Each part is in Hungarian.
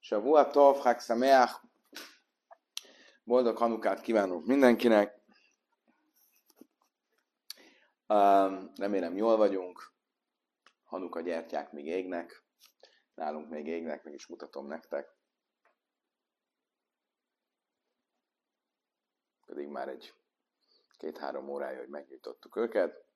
Shavua Tov, Chag Sameach, boldog Hanukát kívánok mindenkinek. Remélem jól vagyunk. Hanuka gyertyák még égnek. Nálunk még égnek, meg is mutatom nektek. Pedig már egy 2-3 órája, hogy megnyitottuk őket.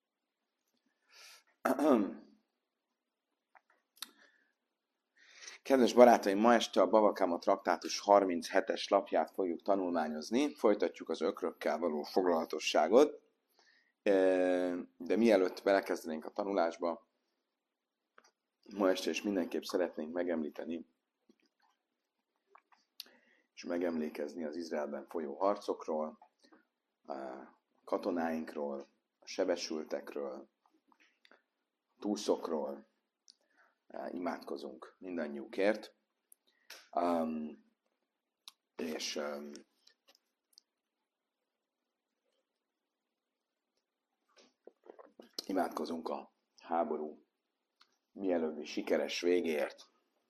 Kedves barátaim, ma este a Bava Kama traktátus 37-es lapját fogjuk tanulmányozni. Folytatjuk az ökrökkel való foglalatosságot. De mielőtt belekezdenénk a tanulásba, ma este is mindenképp szeretnénk megemlíteni és megemlékezni az Izraelben folyó harcokról, a katonáinkról, a sebesültekről, a túszokról. Imádkozunk mindannyiukért, és imádkozunk a háború mielőbbi sikeres végéért.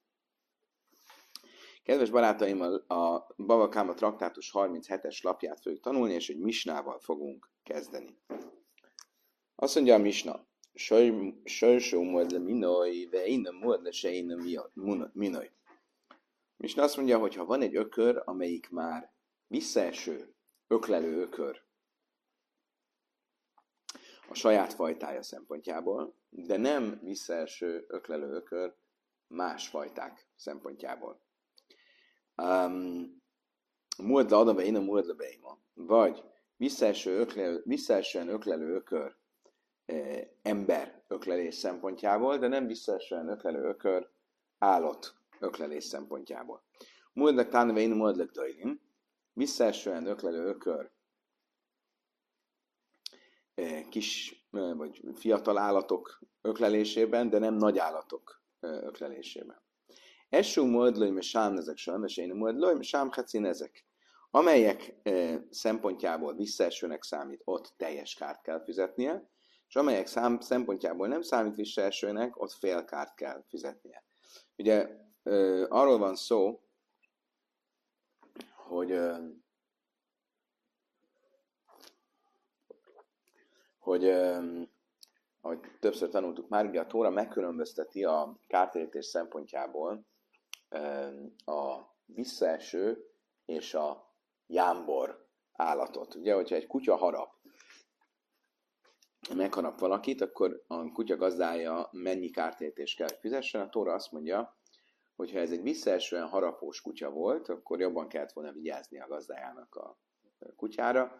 Kedves barátaim, a Bava Kama traktátus 37-es lapját fogjuk tanulni, és egy misnával fogunk kezdeni. Azt mondja a misna, Sajsó modle minoj, ve innen modle se innen minoj. Misna azt mondja, hogy ha van egy ökör, amelyik már visszaeső, öklelő ökör a saját fajtája szempontjából, de nem visszaeső, öklelő ökör más fajták szempontjából. Modle adom be innen modle beima. Vagy visszaesően öklelő ökör ember öklelés szempontjából, de nem visszaesően öklelő ökör állat öklelés szempontjából. Muldek tánvein, muldek dajlin, visszaesően öklelő ökör kis vagy fiatal állatok öklelésében, de nem nagy állatok öklelésében. Esú muldlóim és sám ezek sajnos, én muldlóim és sám hecin ezek. Amelyek szempontjából visszaesőnek számít, ott teljes kárt kell fizetnie, és amelyek szempontjából nem számít visszaesőnek, ott fél kárt kell fizetnie. Ugye arról van szó, hogy ahogy többször tanultuk már, ugye a Tóra megkülönbözteti a kártérítés szempontjából a visszaeső és a jámbor állatot. Ugye, hogyha egy kutya harap, megharap valakit, akkor a kutya gazdája mennyi kártérítést kell fizessen. A Tóra azt mondja, hogy ha ez egy visszaesően harapós kutya volt, akkor jobban kellett volna vigyázni a gazdájának a kutyára,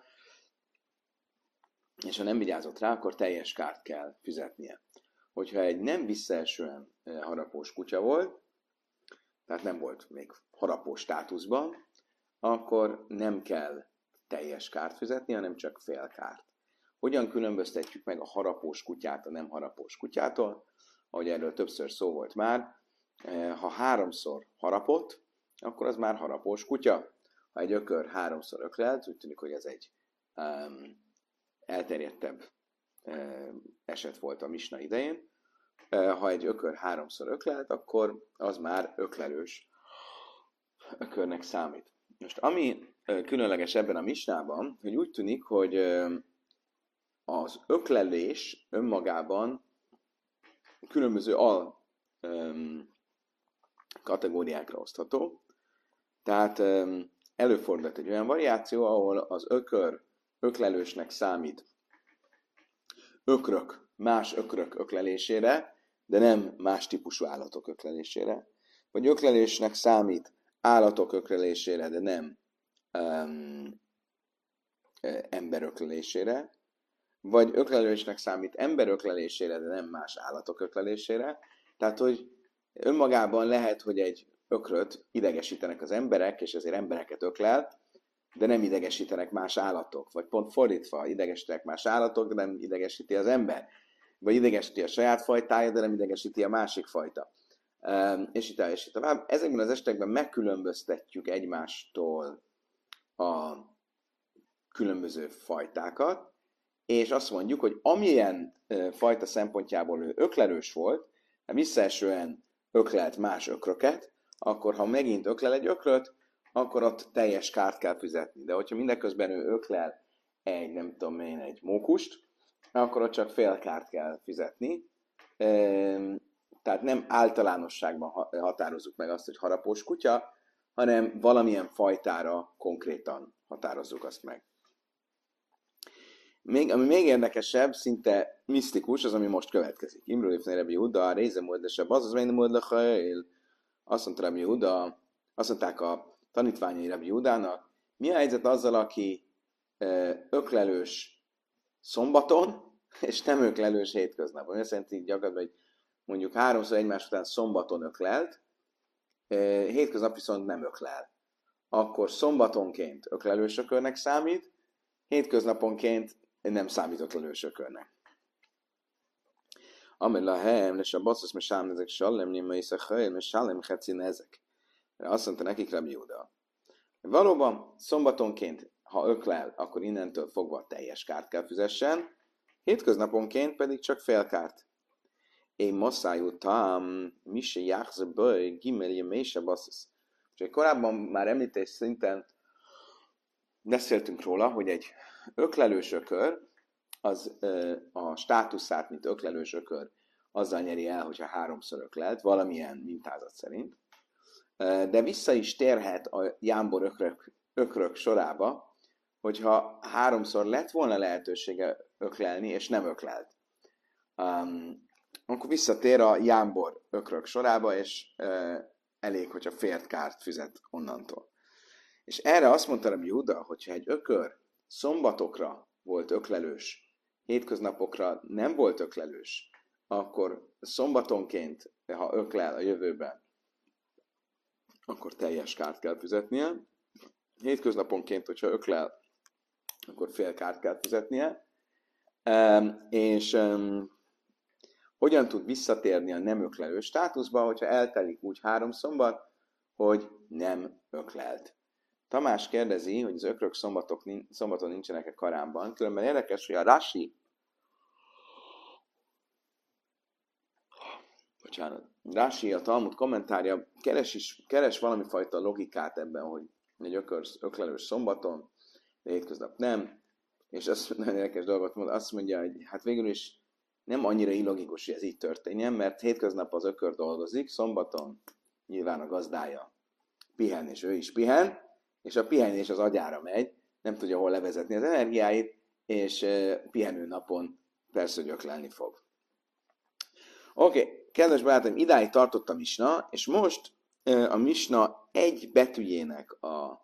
és ha nem vigyázott rá, akkor teljes kárt kell fizetnie. Hogyha egy nem visszaesően harapós kutya volt, tehát nem volt még harapós státuszban, akkor nem kell teljes kárt fizetni, hanem csak fél kárt. Hogyan különböztetjük meg a harapós kutyát a nem harapós kutyától? Ahogy erről többször szó volt már, ha 3-szor harapott, akkor az már harapós kutya. Ha egy ökör 3-szor öklelt, úgy tűnik, hogy ez egy elterjedtebb eset volt a misna idején. Ha egy ökör 3-szor öklelt, akkor az már öklelős ökörnek számít. Most ami különleges ebben a misnában, hogy úgy tűnik, hogy az öklelés önmagában különböző kategóriákra osztható. Tehát előfordulhat egy olyan variáció, ahol az ökör öklelősnek számít ökrök, más ökrök öklelésére, de nem más típusú állatok öklelésére. Vagy öklelésnek számít állatok öklelésére, de nem ember öklelésére. Vagy öklelésnek számít ember öklelésére, de nem más állatok öklelésére. Tehát, hogy önmagában lehet, hogy egy ökröt idegesítenek az emberek, és ezért embereket öklel, de nem idegesítenek más állatok. Vagy pont fordítva, idegesítenek más állatok, de nem idegesíti az ember. Vagy idegesíti a saját fajtája, de nem idegesíti a másik fajta. És így tovább. Ezekben az esetekben megkülönböztetjük egymástól a különböző fajtákat, és azt mondjuk, hogy amilyen fajta szempontjából ő öklerős volt, visszaesően öklelt más ökröket, akkor ha megint öklel egy ökröt, akkor ott teljes kárt kell fizetni. De hogyha mindeközben ő öklel nem tudom én, egy mókust, akkor ott csak fél kárt kell fizetni. Tehát nem általánosságban határozzuk meg azt, hogy harapós kutya, hanem valamilyen fajtára konkrétan határozzuk azt meg. Ami még érdekesebb, szinte misztikus, az, ami most következik. Imrul ifnei Rabbi Yehuda, réze muldesebb, az nem muldechajl. Azt mondta Rabbi Yehuda, azt mondták a tanítványai Rabbi Yehudának, mi a helyzet azzal, aki öklelős szombaton, és nem öklelős hétköznapon. Azt jelenti gyakorlatilag, hogy mondjuk 3-szor egymás után szombaton öklelt, hétköznap viszont nem öklel. Akkor szombatonként öklelős ökörnek számít, hétköznaponként nem számít öklelős ökörnek. Amelahem, és a basszus mesálem ezek sallem, néma iszachajl, mesálem hecin ezek. Azt mondta nekik Rabbi Yehuda. Valóban szombatonként, ha öklel, akkor innentől fogva teljes kárt kell fizessen, hétköznaponként pedig csak fél kárt. Én masszájú tám, mise jáxza böj, gimelje mése basszus. És korábban már említés szinten beszéltünk róla, hogy egy öklelős ökör, az a státuszát, mint öklelős ökör, azzal nyeri el, hogyha 3-szor öklelt, valamilyen mintázat szerint. De vissza is térhet a jámbor ökrök sorába, hogyha 3-szor lett volna lehetősége öklelni, és nem öklelt. Akkor visszatér a jámbor ökrök sorába, és elég, hogyha fél kárt fizet onnantól. És erre azt mondta Rabbi Yehuda, hogyha egy ökör szombatokra volt öklelős, hétköznapokra nem volt öklelős, akkor szombatonként, ha öklel a jövőben, akkor teljes kárt kell fizetnie. Hétköznaponként, hogyha öklel, akkor fél kárt kell fizetnie. És hogyan tud visszatérni a nem öklelő státuszba, hogyha eltelik úgy 3 szombat, hogy nem öklelt. Tamás kérdezi, hogy az ökrök szombaton nincsenek-e Koránban. Különben érdekes, hogy a Rashi, a Talmud kommentárja keres valami fajta logikát ebben, hogy egy öklelős szombaton, de hétköznap nem, és azt nagyon érdekes dolgot mond, azt mondja, hogy hát végül is nem annyira illogikus, hogy ez így történjen, mert hétköznap az ökör dolgozik, szombaton nyilván a gazdája pihen, és ő is pihen, és a pihenés az agyára megy, nem tudja hol levezetni az energiáit, és pihenő napon persze, hogy öklelni fog. Oké, kedves barátaim, idáig tartott a misna, és most a misna egy betűjének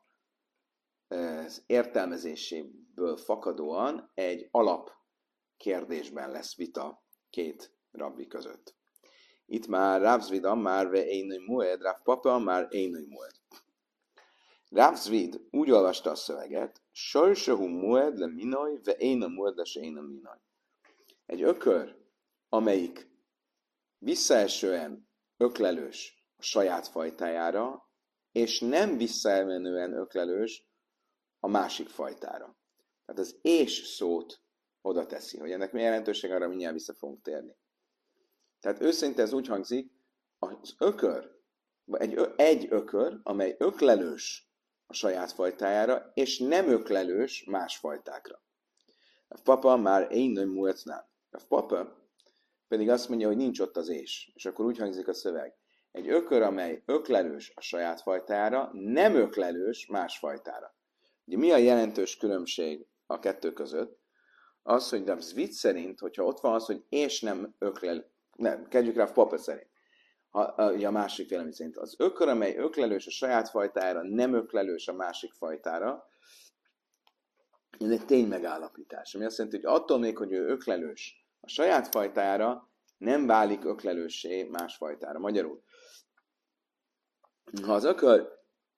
az értelmezéséből fakadóan egy alap kérdésben lesz vita 2 rabbi között. Itt már Rav Zvid Amár ve Einoi Mued, Rav Papa Amár Einoi Mued. Rav Zvid úgy olvasta a szöveget, Sajsahu Mued le Minoi ve Eina Mued le se Eina Minoi. Egy ökör, amelyik visszaesően öklelős a saját fajtájára, és nem visszaemenően öklelős a másik fajtára. Tehát az és szót oda teszi, hogy ennek mi jelentőség, arra mindjárt vissza fogunk térni. Tehát őszinte ez úgy hangzik, az ökör, egy ökör, amely öklelős a saját fajtájára, és nem öklelős más fajtákra. A papa már én nem múltnál. A papa pedig azt mondja, hogy nincs ott az és akkor úgy hangzik a szöveg. Egy ökör, amely öklelős a saját fajtájára, nem öklelős más fajtára. Ugye mi a jelentős különbség a kettő között? Az, hogy Rav Zvid szerint, hogyha ott van az, hogy és nem öklel, nem, kezdjük rá Papa szerint. A másik vélemény szerint. Az ökör, amely öklelős a saját fajtára, nem öklelős a másik fajtára, ez egy ténymegállapítás. Ami azt jelenti, hogy attól még, hogy ő öklelős a saját fajtára, nem válik öklelőssé más fajtára. Magyarul, ha az ökör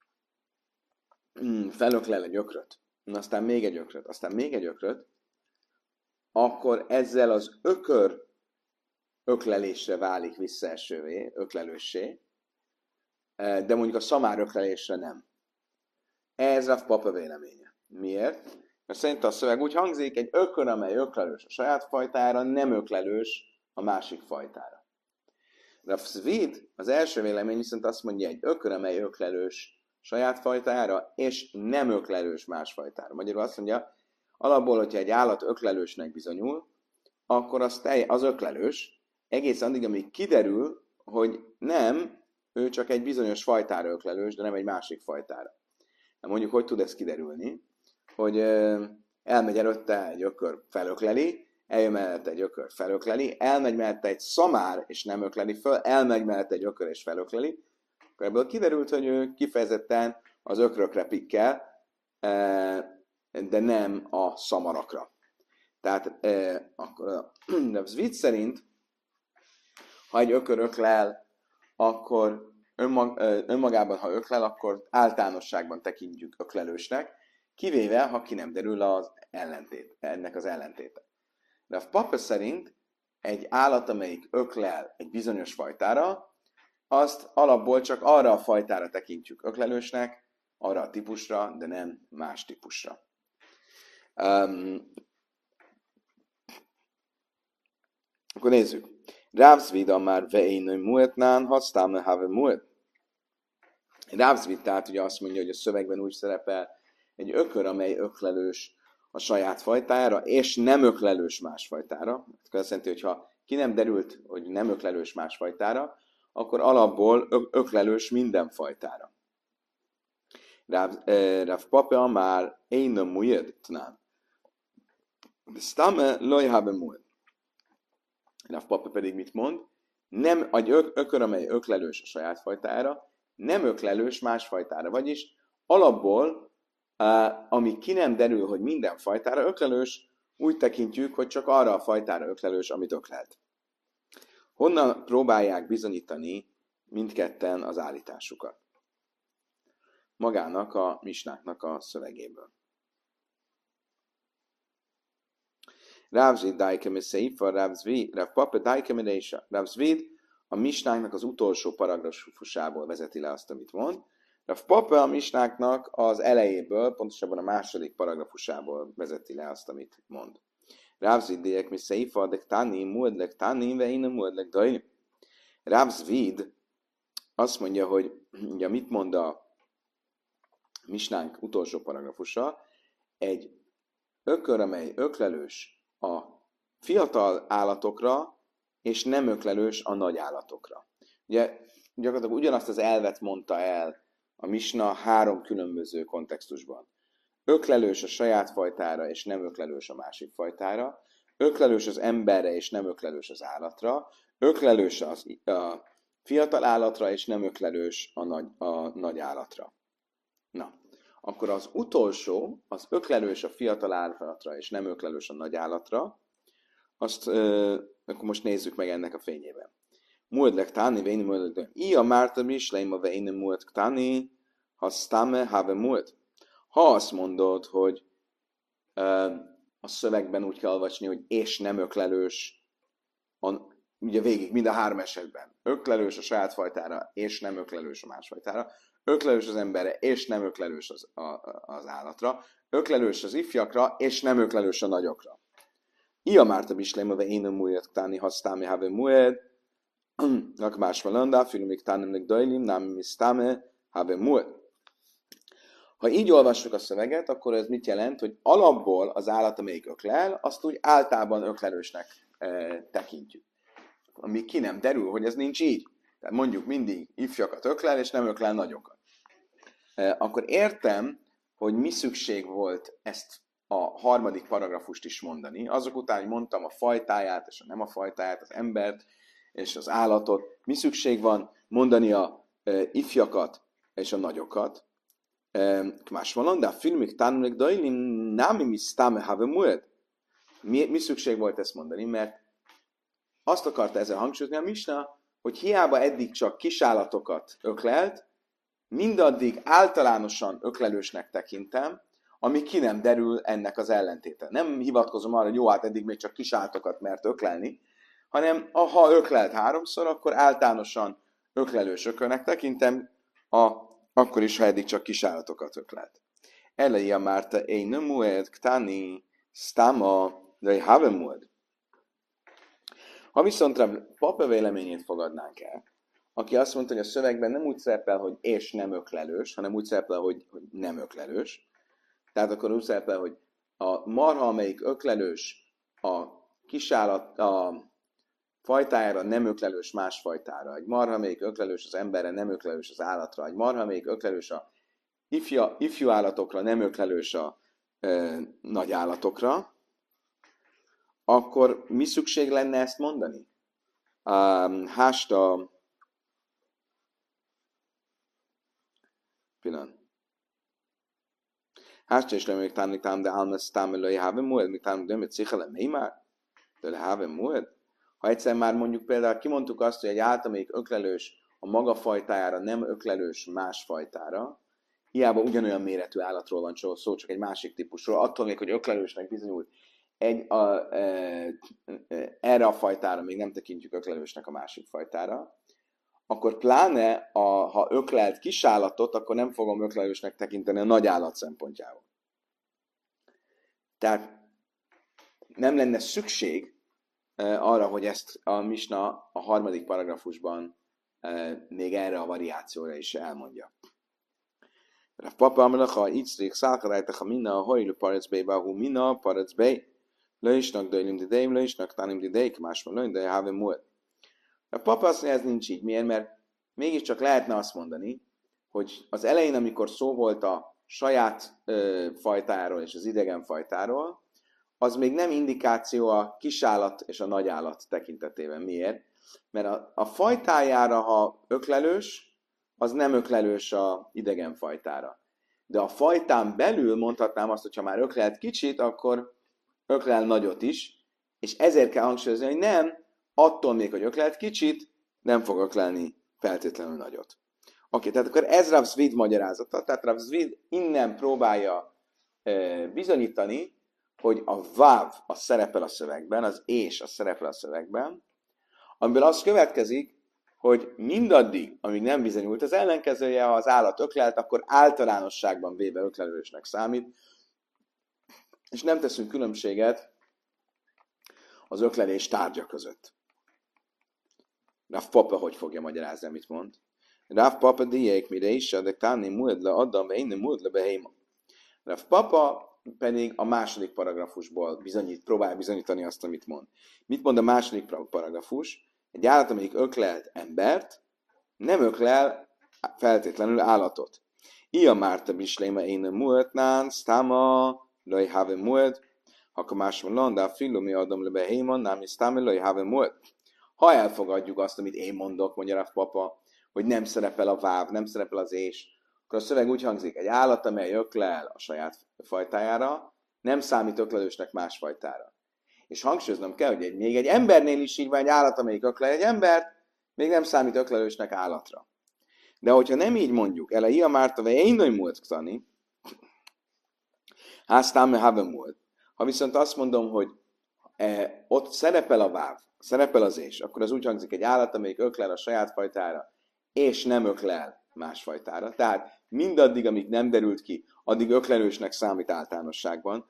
felöklel egy ökröt, aztán még egy ökröt, aztán még egy ökröt, akkor ezzel az ökör öklelésre válik visszaesővé, öklelőssé, de mondjuk a szamár öklelésre nem. Ez a papa véleménye. Miért? Mert szerint a szöveg úgy hangzik, egy ökör, amely öklelős a saját fajtára, nem öklelős a másik fajtára. Rav Zvid, az első vélemény viszont azt mondja, egy ökör, amely öklelős saját fajtára, és nem öklelős más fajtára. Magyarul azt mondja, alapból, hogyha egy állat öklelősnek bizonyul, akkor az öklelős, egész addig, amíg kiderül, hogy nem, ő csak egy bizonyos fajtára öklelős, de nem egy másik fajtára. Na mondjuk, hogy tud ez kiderülni? Hogy elmegy előtte egy ökör, felökleli, eljön mellette egy ökör, felökleli, elmegy mellette egy szamár, és nem ökleli föl, elmegy mellette egy ökör, és felökleli. Akkor ebből kiderült, hogy ő kifejezetten az ökrökre pikkel, de nem a szamarakra. Tehát akkor a Zvid szerint, ha egy ökör öklel, akkor önmagában, ha öklel, akkor általánosságban tekintjük öklelősnek, kivéve, ha ki nem derül ennek az ellentéte. De a papa szerint egy állat, amelyik öklel egy bizonyos fajtára, azt alapból csak arra a fajtára tekintjük öklelősnek, arra a típusra, de nem más típusra. Akkor nézzük. Rav Zvid amár ve'énő muetnán, hasztáme have muet. Rav Zvid tehát ugye azt mondja, hogy a szövegben úgy szerepel egy ökör, amely öklelős a saját fajtára, és nem öklelős más fajtára. Ez azt jelenti, hogy ha ki nem derült, hogy nem öklelős más fajtára, akkor alapból öklelős minden fajtára. Rav Papa már énő muetnán. Sztáme loj have muet. Rav Papa pedig mit mond? Nem egy ökör, amely öklelős a saját fajtára, nem öklelős más fajtára. Vagyis alapból, ami ki nem derül, hogy minden fajtára öklelős, úgy tekintjük, hogy csak arra a fajtára öklelős, amit öklelt. Honnan próbálják bizonyítani mindketten az állításukat? Magának a misnáknak a szövegéből. Rav Zvid daikem és szeifa, Rav Papa daikem és Rav Zvid a misnáknak az utolsó paragrafusából vezeti le azt, amit mond. Rav Papa a misnáknak az elejéből, pontosabban a második paragrafusából vezeti le azt, amit mond. Rav Zvid daikem és szeifa, dek tani, muedlek tani, ve én muedlek dainim. Rav Zvid azt mondja, hogy ugye mit mond a misnánk utolsó paragrafusa, egy ökör, amely öklelős a fiatal állatokra, és nem öklelős a nagy állatokra. Ugye gyakorlatilag ugyanazt az elvet mondta el a misna 3 különböző kontextusban. Öklelős a saját fajtára, és nem öklelős a másik fajtára. Öklelős az emberre, és nem öklelős az állatra. Öklelős a fiatal állatra, és nem öklelős a nagy állatra. Na, akkor az utolsó, az öklelős a fiatal állatra, és nem öklelős a nagy állatra, azt akkor most nézzük meg ennek a fényében. Muedlek tani, veini muedlek. Ia márta misleim a veini muedlek tani, ha stame have mued. Ha azt mondod, hogy a szövegben úgy kell olvasni, hogy és nem öklelős, ugye végig mind a 3 esetben. Öklelős a saját fajtára, és nem öklelős a más fajtára. Öklelős az emberre, és nem öklelős az állatra. Öklelős az ifjakra, és nem öklelős a nagyokra. Ia márta bisleim, ve én mued tani hasztáme have mued, nak más valanda, filmik tánemnek dajlim, nem misztáme have mued. Ha így olvassuk a szöveget, akkor ez mit jelent, hogy alapból az állat, amelyik öklel, azt úgy általában öklelősnek tekintjük. Ami ki nem derül, hogy ez nincs így. Tehát mondjuk mindig ifjakat öklel, és nem öklel nagyokat. Akkor értem, hogy mi szükség volt ezt a harmadik paragrafust is mondani. Azok után, hogy mondtam a fajtáját, és a nem a fajtáját, az embert, és az állatot. Mi szükség van mondani a ifjakat és a nagyokat. Más van, de a filmik tanulnak dajlim, námi mi sztáme have mued. Mi szükség volt ezt mondani? Mert azt akarta ezzel hangsúlyozni a misna, hogy hiába eddig csak kisállatokat öklelt, mindaddig általánosan öklelősnek tekintem, ami ki nem derül ennek az ellentéte. Nem hivatkozom arra, hogy jó, hát eddig még csak kisállatokat mert öklelni, hanem ha öklelt 3-szor, akkor általánosan öklelős ökörnek tekintem, akkor is, ha eddig csak kisállatokat öklelt. Elejé a márta, én nem mued, ktani, stama, de have mued. Ha viszont a papa véleményét fogadnánk el, aki azt mondta, hogy a szövegben nem úgy szerepel, hogy és nem öklelős, hanem úgy szerepel, hogy nem öklelős. Tehát akkor úgy szerepel, hogy a marha, amelyik öklelős, a kisállat, a fajtájára nem öklelős más fajtára. Egy marha, amelyik öklelős az emberre, nem öklelős az állatra. Egy marha, amelyik öklelős a ifjú állatokra, nem öklelős a nagy állatokra, akkor mi szükség lenne ezt mondani? Hásta pillanat. Hásta is lemegyek tám, de álmesz tám elői hávem múled, mi tám, de mit székhele mély már? De le hávem múled? Ha egyszer már mondjuk például kimondtuk azt, hogy egy állat, amelyik öklelős a maga fajtájára, nem öklelős más fajtára, hiába ugyanolyan méretű állatról van szó, csak egy másik típusról, attól még, hogy öklelősnek bizonyult, erre a fajtára még nem tekintjük öklelősnek a másik fajtára, akkor pláne, ha öklelt kisállatot, akkor nem fogom öklelősnek tekinteni a nagy állat szempontjából. Tehát nem lenne szükség arra, hogy ezt a Misna a 3. paragrafusban még erre a variációra is elmondja. Rav Papa Amelach, ha Itzrik szálkarájtak, ha minna a hajlő paracbé, bahú minna a paracbé, lősnak dőlim dideim, lősnak tanim dideik, másban lőn, de hávem múlt. A papa azt mondja, ez nincs így. Miért? Mert mégiscsak lehetne azt mondani, hogy az elején, amikor szó volt a saját fajtáról és az idegen fajtáról, az még nem indikáció a kisállat és a nagyállat tekintetében. Miért? Mert a fajtájára, ha öklelős, az nem öklelős a idegen fajtára. De a fajtán belül mondhatnám azt, hogy ha már öklelt kicsit, akkor öklel nagyot is, és ezért kell hangsúlyozni, hogy nem, attól még, hogy öklelt kicsit, nem fog öklelni feltétlenül nagyot. Oké, tehát akkor ez Rav Zvid magyarázata, tehát Rav Zvid innen próbálja bizonyítani, hogy a váv az szerepel a szövegben, az és az szerepel a szövegben, amiből az következik, hogy mindaddig, amíg nem bizonyult az ellenkezője, ha az állat öklelt, akkor általánosságban véve öklelősnek számít, és nem teszünk különbséget az öklelés tárgya között. Rav Papa hogy fogja magyarázni, amit mond? Rav Papa diék mire is, de tánni mued le addam, ve innen mued le behéma. Rav Papa pedig a 2. paragrafusból próbál bizonyítani azt, amit mond. Mit mond a 2. paragrafus? Egy állat, amelyik öklelt embert, nem öklel feltétlenül állatot. Ia márta bisléma én muetnán, sztáma, loj have mued, akkor máshol landá, fillomi adom le behéma, nem is sztáma, loj have mued. Ha elfogadjuk azt, amit én mondok, mondja Rav Papa, hogy nem szerepel a váv, nem szerepel az és, akkor a szöveg úgy hangzik, egy állat, amely öklel a saját fajtájára, nem számít öklelősnek más fajtára. És hangsúlyoznom kell, hogy még egy embernél is így van, egy állat, amelyik öklel egy embert, még nem számít öklelősnek állatra. De hogyha nem így mondjuk, el a ia márta, vagy én nagy múlt tani, háztám have múlt. Ha viszont azt mondom, hogy ott szerepel a váv, szerepel az és, akkor az úgy hangzik, egy állat, amelyik öklel a saját fajtára, és nem öklel más fajtára. Tehát mindaddig, amíg nem derült ki, addig öklelősnek számít általánosságban.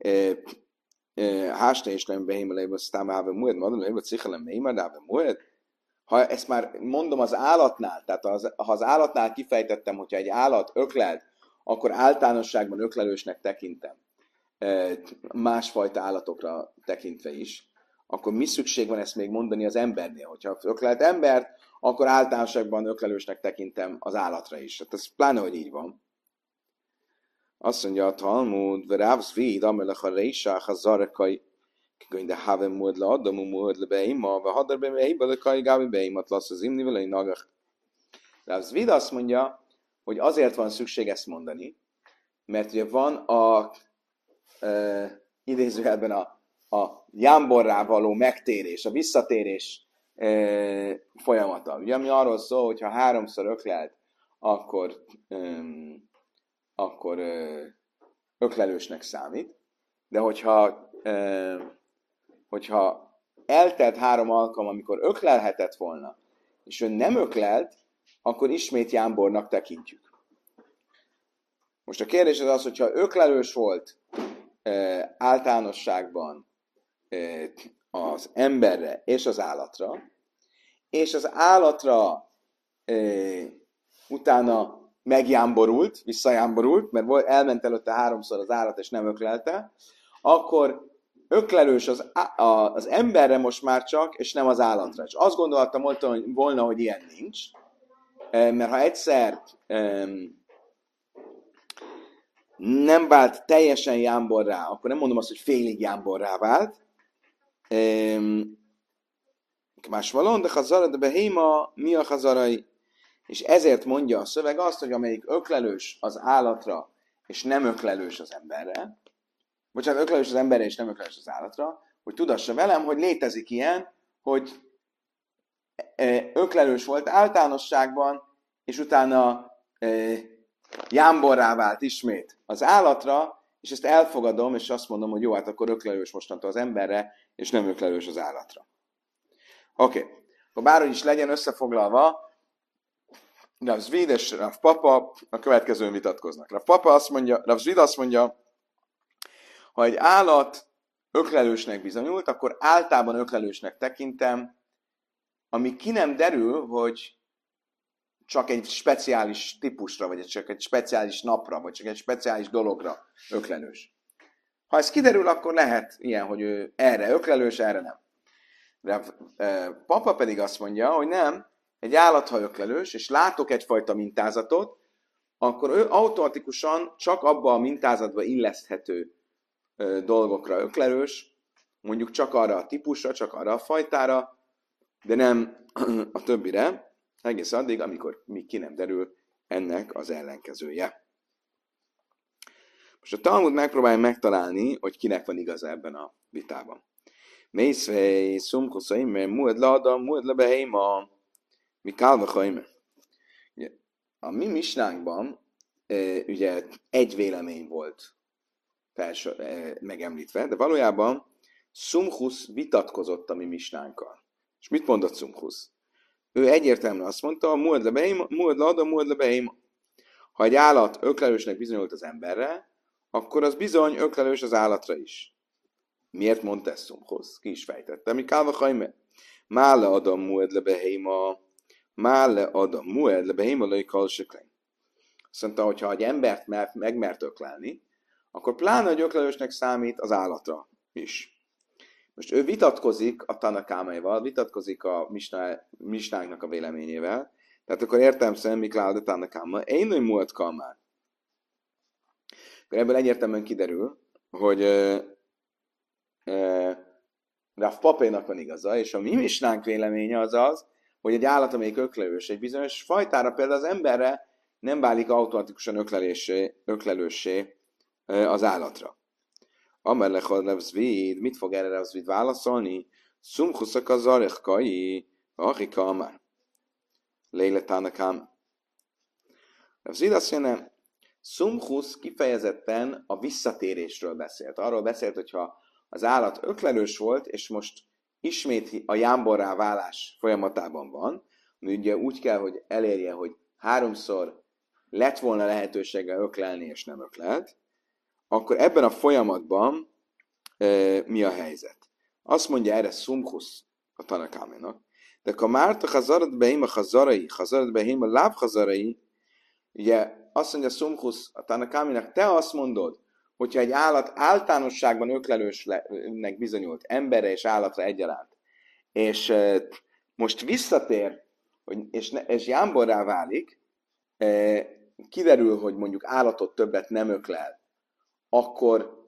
Hásta és nem behémelejéből sztám have múlt, madon lejéből cichelem mélymer, have múlt. Ha ezt már mondom az állatnál, tehát ha az állatnál kifejtettem, hogyha egy állat öklelt, akkor általánosságban öklelősnek tekintem, másfajta állatokra tekintve is, akkor mi szükség van ezt még mondani az embernél? Hogyha öklelt embert, akkor általánosságban öklelősnek tekintem az állatra is. Hát ez pláne, hogy így van. Azt mondja a Talmud, Rav Zvid, amelech a reisach, a zarekai, de have múd le adamú múd le beima, vagy hadar be beima, de kai gábi beimat lasz az imni vele nagach. Rav Zvid azt mondja, hogy azért van szükség ezt mondani, mert ugye van idézőjelben a jámborrá való megtérés, a visszatérés folyamata. Ugye, ami arról szól, hogy ha 3-szor öklelt, akkor öklelősnek számít, de hogyha eltelt 3 alkalom, amikor öklelhetett volna, és ő nem öklelt, akkor ismét jámbornak tekintjük. Most a kérdés az, hogyha öklelős volt általánosságban az emberre és az állatra, és az állatra utána megjámborult, visszajámborult, mert elment előtte 3-szor az állat, és nem öklelte, akkor öklelős az emberre most már csak, és nem az állatra. És azt gondoltam volna, hogy ilyen nincs, mert ha egyszer nem vált teljesen jámborrá, akkor nem mondom azt, hogy félig jámborrá vált. Más valon, de hazara, de behéma, mi a hazarai? És ezért mondja a szöveg azt, hogy amelyik öklelős az állatra, és nem öklelős az emberre, bocsánat, öklelős az emberre, és nem öklelős az állatra, hogy tudassa velem, hogy létezik ilyen, hogy öklelős volt általánosságban, és utána jámborrá vált ismét az állatra, és ezt elfogadom, és azt mondom, hogy jó, hát akkor öklelős mostantól az emberre, és nem öklelős az állatra. Oké. Akkor bárhogy is legyen összefoglalva, Rav Zvid és Rav Papa a következőn vitatkoznak. Rav Zvid azt mondja, ha egy állat öklelősnek bizonyult, akkor általában öklelősnek tekintem, ami ki nem derül, hogy csak egy speciális típusra, vagy csak egy speciális napra, vagy csak egy speciális dologra öklelős. Ha ez kiderül, akkor lehet ilyen, hogy ő erre öklelős, erre nem. De Papa pedig azt mondja, hogy nem, egy állat, ha öklelős, és látok egyfajta mintázatot, akkor ő automatikusan csak abba a mintázatba illeszthető dolgokra öklelős, mondjuk csak arra a típusra, csak arra a fajtára, de nem a többire, egész addig, amikor még ki nem derül ennek az ellenkezője. Most a Talmud megpróbálja megtalálni, hogy kinek van igaza ebben a vitában. Mészvei, szumkuszaimer, mued lada, mued lebehéma, mi kálvachaimer. A mi misnánkban ugye egy vélemény volt megemlítve, de valójában Szumchusz vitatkozott a mi misnánkkal. És mit mondott Szumchusz? Ő egyértelműen azt mondta, mued lada, mued lebehéma. Ha egy állat öklelősnek bizonyult az emberre, akkor az bizony öklelős az állatra is. Miért mondta ezt Szumchusz? Ki is fejtette. Mi kálvachaimer. Mále adam mued lebehéma, mále adam mued lebehéma löj kalseklein. Azt mondta, hogy ha egy embert megmert öklelni, akkor pláne, hogy öklelősnek számít az állatra is. Most ő vitatkozik a Tanakámaival, vitatkozik a misnánknak a véleményével, tehát akkor értelemszerűen Miklál de Tanakáma, én női múlt kalmár. Ebből egyértelműen kiderül, hogy Rav Papénak van igaza, és a mi misnánk véleménye az az, hogy egy állat, amelyik öklelős, egy bizonyos fajtára, például az emberre nem válik automatikusan öklelőssé az állatra. Amerlech a Rav Zvid, mit fog erre Rav Zvid válaszolni? Szumchuszak a zarechkai, achika amár. Léletánakám. Rav Zvid azt mondja, Szumchusz kifejezetten a visszatérésről beszélt. Arról beszélt, hogyha az állat öklelős volt, és most ismét a jámborrá válás folyamatában van, ami ugye úgy kell, hogy elérje, hogy 3-szor lett volna lehetősége öklelni, és nem öklelt, akkor ebben a folyamatban mi a helyzet? Azt mondja erre Szumchusz a Tanakáménak, de ha Márta hazarat behém a hazarat behém a láb hazarai, ugye azt mondja Szumchusz a Tanakáménak, te azt mondod, hogyha egy állat általánosságban öklelősnek bizonyult emberre és állatra egyaránt, és most visszatér, és jámborrá válik, kiderül, hogy mondjuk állatot többet nem öklel, akkor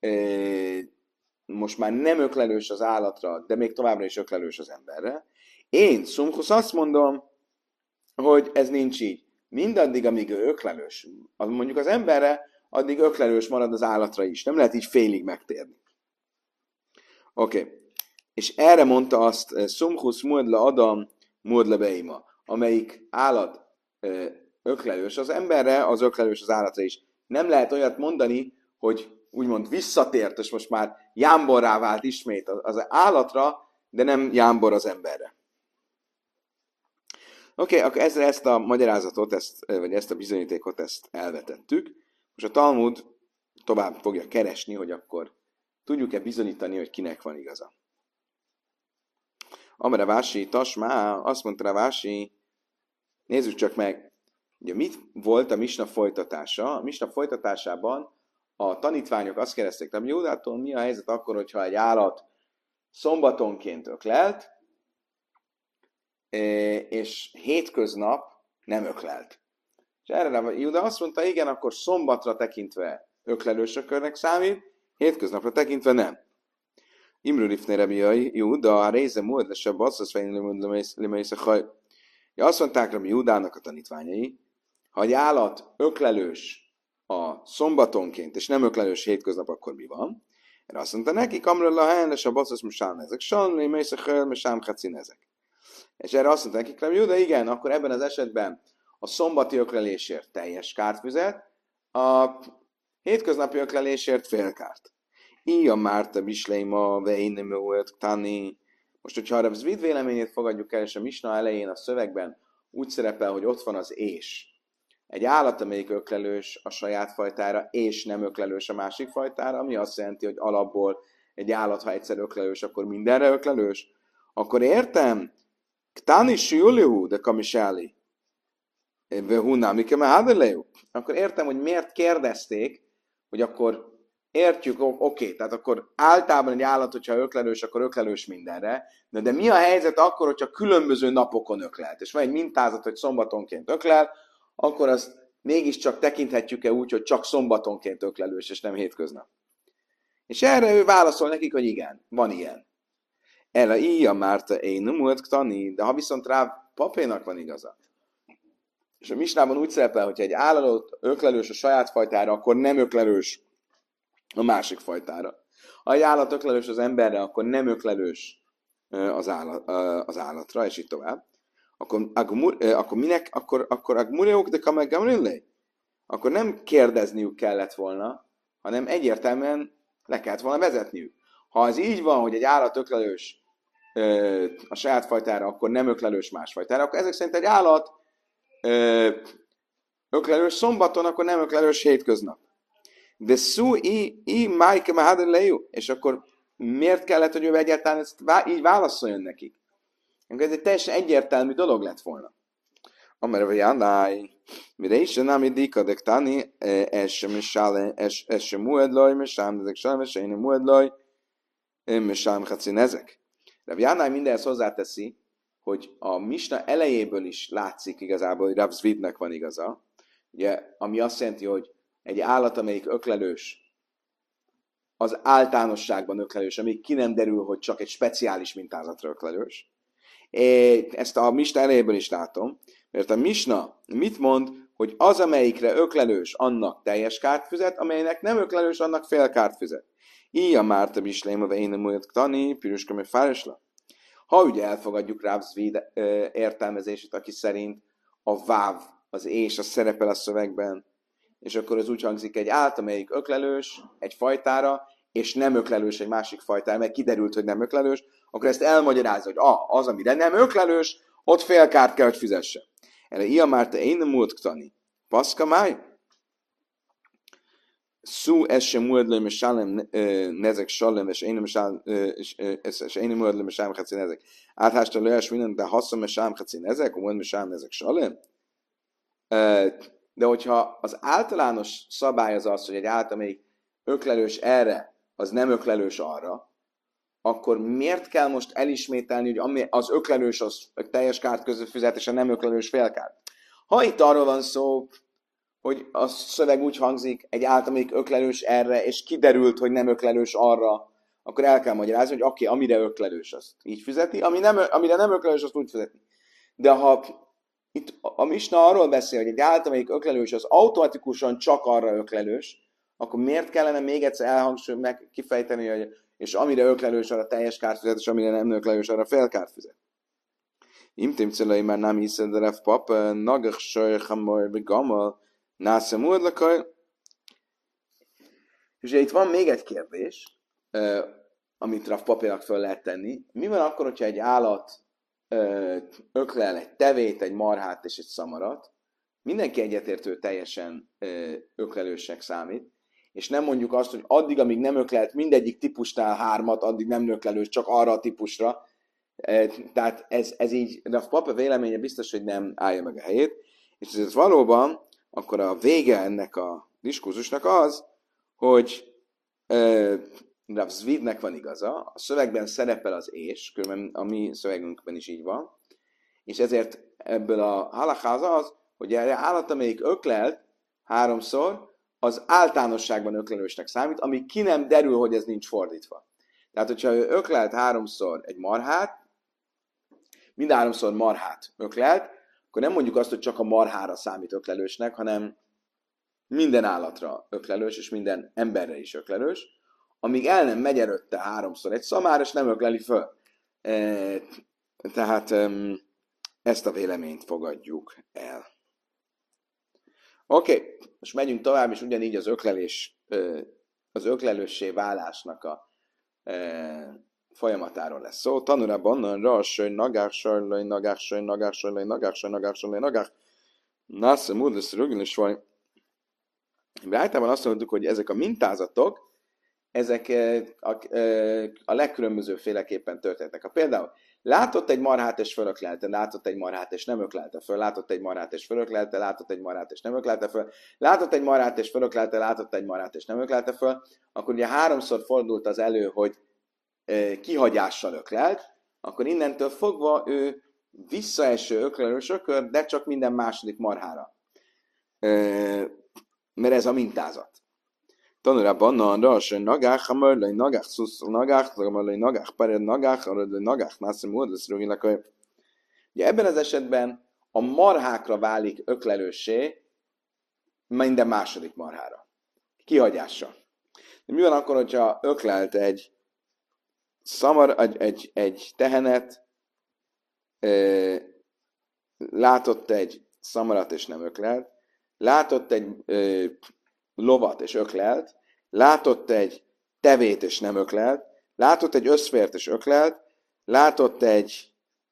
most már nem öklelős az állatra, de még továbbra is öklelős az emberre. Én, Szumchusz, azt mondom, hogy ez nincs így. Mindaddig, amíg ő öklelős, mondjuk az emberre, addig öklelős marad az állatra is. Nem lehet így félig megtérni. Oké. És erre mondta azt Szumchusz muedla adam, muedla beima, amelyik állat öklelős az emberre, az öklelős az állatra is. Nem lehet olyat mondani, hogy úgymond visszatért, és most már jámborrá vált ismét az állatra, de nem jámbor az emberre. Oké, akkor ezzel ezt a magyarázatot, vagy ezt a bizonyítékot elvetettük. Most a Talmud tovább fogja keresni, hogy akkor tudjuk-e bizonyítani, hogy kinek van igaza. Amire Vási, Tasmá, azt mondta rá Vási, nézzük csak meg, ugye mit volt a misna folytatása? A misna folytatásában a tanítványok azt kérdezték, hogy Júdától mi a helyzet akkor, hogyha egy állat szombatonként öklelt, és hétköznap nem öklelt. És erre Júda azt mondta, igen, akkor szombatra tekintve öklelősökörnek számít, hétköznapra tekintve nem. Imru Rifne Rabbi Júda, a része múlt lesebb, azt azt mondták Rabbi Júdának a tanítványai, ha egy állat öklelős a szombatonként, és nem öklelős hétköznap, akkor mi van? Erre azt mondta nekik, amrul a helyen, és a basszus musám ezek, sanli, mészechel, mesám hacin ezek. És erre azt mondta nekik, Rabbi Júda, igen, akkor ebben az esetben a szombati öklelésért teljes kárt fizet, a hétköznapi öklelésért fél kárt. Így a Márta Bisleima, Veinne volt Tani. Most, hogyha a Zvid véleményét fogadjuk el, és a Misna elején a szövegben úgy szerepel, hogy ott van az és. Egy állat, amelyik öklelős a saját fajtára, és nem öklelős a másik fajtára, ami azt jelenti, hogy alapból egy állat, ha egyszer öklelős, akkor mindenre öklelős. Akkor értem, Ktani Siulihu, de Kamisáli. Akkor értem, hogy miért kérdezték, hogy akkor értjük, oké, tehát akkor általában egy állat, hogyha öklelős, akkor öklelős mindenre, de mi a helyzet akkor, hogyha különböző napokon öklelt, és van egy mintázat, hogy szombatonként öklel, akkor azt mégiscsak tekinthetjük-e úgy, hogy csak szombatonként öklelős, és nem hétköznap. És erre ő válaszol nekik, hogy igen, van ilyen. Ela íja Márta én nem volt tani, de ha viszont rá papénak van igaza, és a misnában úgy szerepel, hogyha egy állat öklelős a saját fajtára, akkor nem öklelős a másik fajtára. Ha egy állat öklelős az emberre, akkor nem öklelős az állatra, és így tovább. Akkor minek? Akkor agmureok de kamegamrinlé? Akkor nem kérdezniük kellett volna, hanem egyértelműen le kellett volna vezetniük. Ha az így van, hogy egy állat öklelős a saját fajtára, akkor nem öklelős más fajtára, akkor ezek szerint egy állat öklelős szombaton, akkor nem öklelős hétköznap. De szú, májke mahadr lejú. És akkor miért kellett, hogy ő egyáltalán ezt így válaszoljon nekik? Ez egy teljesen egyértelmű dolog lett volna. Amerve Jándáj, mire is nem idika, de tani, ez sem muedlaj, mesám, ezek sem, és én muedlaj, mesám, hacin ezek. Rav Jándáj mindenhez hozzáteszi, hogy a misna elejéből is látszik igazából, hogy Rav Zvidnek van igaza, ugye, ami azt jelenti, hogy egy állat, amelyik öklelős, az általánosságban öklelős, amíg ki nem derül, hogy csak egy speciális mintázatra öklelős. Ezt a misna elejéből is látom, mert a misna mit mond, hogy az, amelyikre öklelős, annak teljes kárt fizet, amelynek nem öklelős, annak fél kárt fizet. Így a Márta Bisleima, ve én nem múlt tani, piruska, fáresla. Ha ugye elfogadjuk Rav Zvid értelmezését, aki szerint a váv, az és, a szerepel a szövegben, és akkor az úgy hangzik, egy állat, amelyik öklelős egy fajtára, és nem öklelős egy másik fajtára, mert kiderült, hogy nem öklelős, akkor ezt elmagyarázza, hogy az, amire nem öklelős, ott fél kárt kell, hogy fizesse. Erre ilyen már te én nem múlt tani. Paszka máj? Szú, ez sem múlt és sálem nezek sálem, és én nem múlt és sálem hacin ezek. Áthásta lős minden, de haszom és sálem hacin ezek, múlt és sálem ezek sálem. De hogyha az általános szabály az az, hogy egy állat, amelyik öklelős erre, az nem öklelős arra, akkor miért kell most elismételni, hogy az öklelős az teljes kárt között fizet, és a nem öklelős fél kárt? Ha itt arról van szó, hogy a szöveg úgy hangzik, egy állat, amelyik öklelős erre, és kiderült, hogy nem öklelős arra, akkor el kell magyarázni, hogy oké, amire öklelős, azt így fizeti, amire nem öklelős, azt úgy fizeti. De ha itt a misna arról beszél, hogy egy állat, amelyik öklelős, az automatikusan csak arra öklelős, akkor miért kellene még egyszer kifejteni, hogy és amire öklelős arra teljes kárt fizet, és amire nem öklelős arra fél kárt fizet. Imtim celai már nem hiszed, de ref pap, nagach sajj, hamar, begamal, nászem úrlakaj. És itt van még egy kérdés, amit Rav papírak föl lehet tenni. Mi van akkor, hogyha egy állat öklel egy tevét, egy marhát és egy szamarat? Mindenki egyetértő teljesen öklelősnek számít, és nem mondjuk azt, hogy addig, amíg nem öklelt mindegyik típusnál 3, addig nem öklelős, csak arra a típusra, Tehát ez így, de a papa véleménye biztos, hogy nem állja meg a helyét, és ez valóban akkor a vége ennek a diskurzusnak az, hogy Rav Zvidnek van igaza, a szövegben szerepel az és, különben a mi szövegünkben is így van, és ezért ebből a halakha az, hogy erre állat, amelyik öklelt háromszor, az általánosságban öklelősnek számít, ami ki nem derül, hogy ez nincs fordítva. Tehát, hogyha ő öklelt háromszor egy marhát, mind háromszor marhát öklelt, akkor nem mondjuk azt, hogy csak a marhára számít öklelősnek, hanem minden állatra öklelős, és minden emberre is öklelős, amíg el nem megy előtte háromszor egy szamár, és nem ökleli föl. Tehát ezt a véleményt fogadjuk el. Oké, most megyünk tovább, és ugyanígy az öklelőssé válásnak a folyamatáról lesz szó. Tanúra bannan rassaj, nagák, sajlaj, nagák, sajlaj, nagák, sajlaj, nagák, sajlaj, nagák, sajlaj, nagák, nász, múdesz, rögön is vagy. Általában azt mondjuk, hogy ezek a mintázatok, ezek a legkülönbözőféleképpen történtek. Például látott egy marhát és fölöklelte, látott egy marhát és nem öklelte föl, látott egy marhát és fölöklelte, látott egy marhát és nem öklelte föl, látott egy marhát és fölöklelte, látott egy marhát és nem öklelte föl, akkor ugye háromszor fordult az elő, hogy kihagyással öklelt, akkor innentől fogva ő visszaeső öklelős ökör, de csak minden második marhára. Mert ez a mintázat. Tanulra bannan rasson nagák, hamörlöj nagák, szuszol nagák, hamörlöj nagák, pared nagák, hamörlöj nagák, nászim úrdasz röginek. Ugye ebben az esetben a marhákra válik öklelőssé minden második marhára. Kihagyással. De mi van akkor, hogyha öklelt egy tehenet, látott egy szamarat és nem öklelt, látott egy lovat és öklelt, látott egy tevét és nem öklelt, látott egy összfért és öklelt, látott egy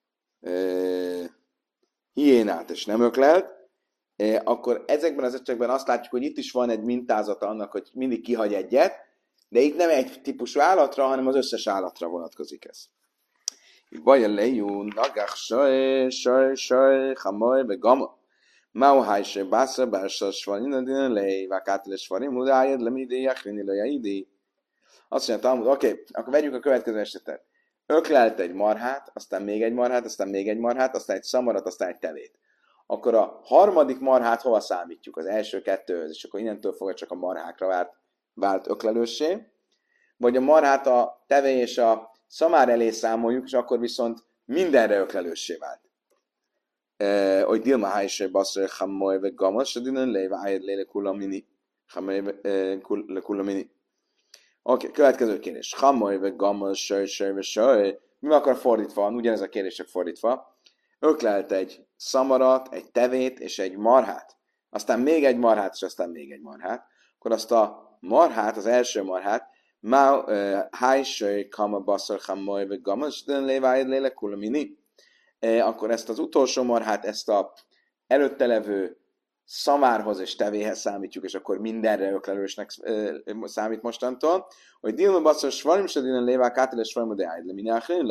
hiénát és nem öklelt, akkor ezekben az esetekben azt látjuk, hogy itt is van egy mintázata annak, hogy mindig kihagy egyet, de itt nem egy típusú állatra, hanem az összes állatra vonatkozik ez. Baja lejú, nagach, saj, hamaj, ve gama. Mau hajse, básza, bársa, svarin, dina lej, vákátele, svarin, mudájad, lemidé, jachrini, lejaidi. Azt mondja, Talmud, oké, akkor vegyük a következő esetet. Öklelt egy marhát, aztán még egy marhát, aztán még egy marhát, aztán egy szamarat, aztán egy tevét. Akkor a harmadik marhát hova számítjuk? Az első kettőhöz, és akkor innentől fogva csak a marhákra vált öklelőssé. Vagy a marhát a tevé és a szamár elé számoljuk, és akkor viszont mindenre öklelőssé vált. Hogy Dilma Hájse Basszor Hamoy ve Gamas, se dinnen léve ájad léle kullamini. Oké, következő kérdés. Hamoy ve Gamas, saj ve saj. Mi akar fordítva? Ugyanez a kérdés csak fordítva. Öklelt egy szamarat, egy tevét és egy marhát. Aztán még egy marhát, és aztán még egy marhát. Akkor azt a marhát, az első marhát, Hájse Kama Basszor Hamoy ve Gamas, se dinnen léve ájad léle kullamini. Akkor ezt az utolsó marhát, ezt a előtte levő szamárhoz és tevéhez számítjuk, és akkor mindenre öklelősnek számít mostantól, hogy Dilma basszor svarim se dinnen lévák áteles svarim de ájd le mináchin,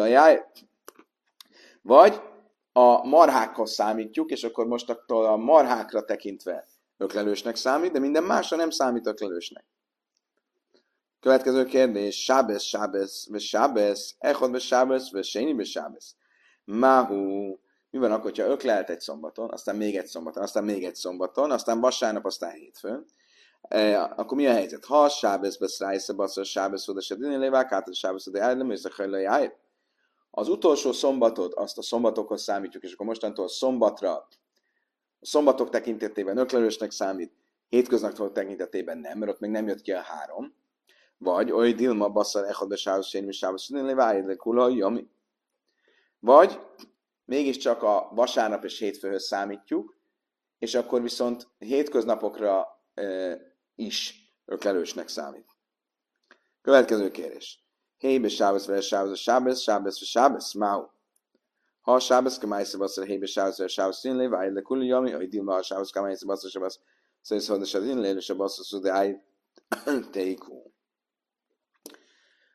vagy a marhákhoz számítjuk, és akkor mostantól a marhákra tekintve öklelősnek számít, de minden másra nem számít öklelősnek. Következő kérdés, sábesz, echod sábesz, séni sábesz. Máhu, mi van akkor, hogyha öklelt egy szombaton, aztán még egy szombaton, aztán még egy szombaton, aztán vasárnap, aztán hétfőn. Akkor mi a helyzet? Ha sábesz beszrájsze basszor, sábesz oda se diné lévák, át a sábesz oda áj, nem észre az utolsó szombatot, azt a szombatokhoz számítjuk, és akkor mostantól a szombatok tekintetében öklelősnek számít, hétköznapok tekintetében nem, mert ott még nem jött ki a 3. Vagy, oly dilma basszor, echad be sábesz, séni sábesz, diné lévák, de kula, jami. Vagy mégiscsak a vasárnap és hétfőhöz számítjuk, és akkor viszont hétköznapokra is öklelősnek számít. Következő kérdés. Hébe sábesz, vele sábesz, máu. Ha sábesz, kemájsze basszor, hébe sábesz, színlé, vájle kuli, jami, hogy dilma, ha sábesz, kemájsze basszor, sábesz, szészhodas, színlé, és a basszor, szó, de áj, teikú.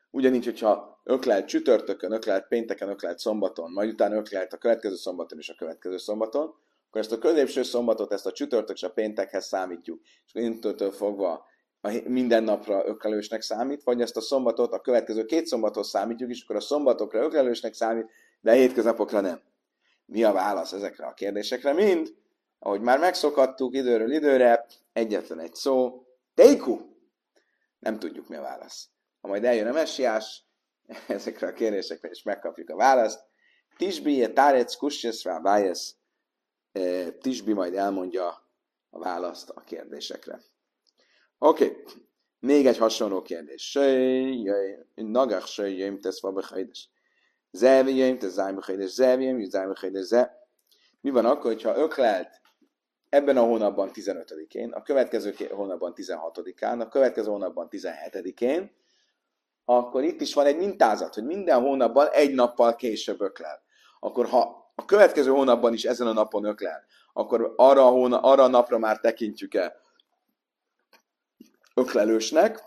Ugyanígy, hogyha öklelt csütörtökön, öklelt pénteken, öklelt szombaton, majd utána öklelt a következő szombaton és a következő szombaton, akkor ezt a középső szombatot, ezt a csütörtök és a péntekhez számítjuk, és innentől fogva minden napra öklelősnek számít, vagy ezt a szombatot a következő 2 szombathoz számítjuk, és akkor a szombatokra öklelősnek számít, de a hétköznapokra nem. Mi a válasz ezekre a kérdésekre? Mind, ahogy már megszokhattuk időről időre, egyetlen egy szó, teiku! Nem tudjuk, mi a válasz. Ha majd eljön a messiás, ezekre a kérdésekre is megkapjuk a választ. Tisbi, tárec, kusseszvá, bájesz. Tisbi majd elmondja a választ a kérdésekre. Oké. Még egy hasonló kérdés. Nagach jöjjön, tesz vabachajdes. Zevi jöjjön, tesz zájmachajdes. Zevi jöjjön, zájmachajdes. Mi van akkor, hogyha öklelt ebben a hónapban 15-én, a következő hónapban 16-án, a következő hónapban 17-én, akkor itt is van egy mintázat, hogy minden hónapban egy nappal később öklel. Akkor ha a következő hónapban is ezen a napon öklel, akkor arra a napra már tekintjük-e öklelősnek,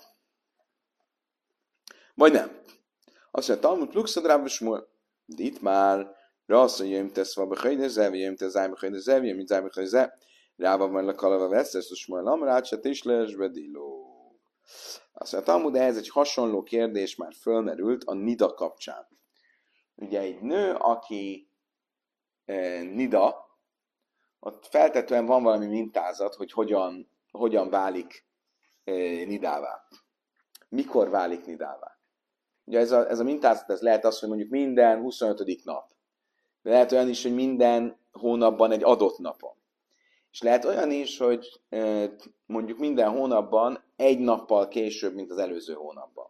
vagy nem. Azt mondja, Talmud luxadrába smul, de itt már rasszony jöjjön tesz vabachajde, zevi jöjjön tesz zájmachajde, zevi jöjjön zájmachajde, zevi. Rába majd a kalava vesztes, és majd amrát se tisles bedilló. Azt mondja, Talmud, ehhez egy hasonló kérdés már fölmerült a nida kapcsán. Ugye egy nő, aki nida, ott feltetően van valami mintázat, hogy hogyan válik nidává. Mikor válik nidává? Ugye ez a mintázat, ez lehet az, hogy mondjuk minden 25. nap. De lehet olyan is, hogy minden hónapban egy adott napon. És lehet olyan is, hogy mondjuk minden hónapban egy nappal később, mint az előző hónapban.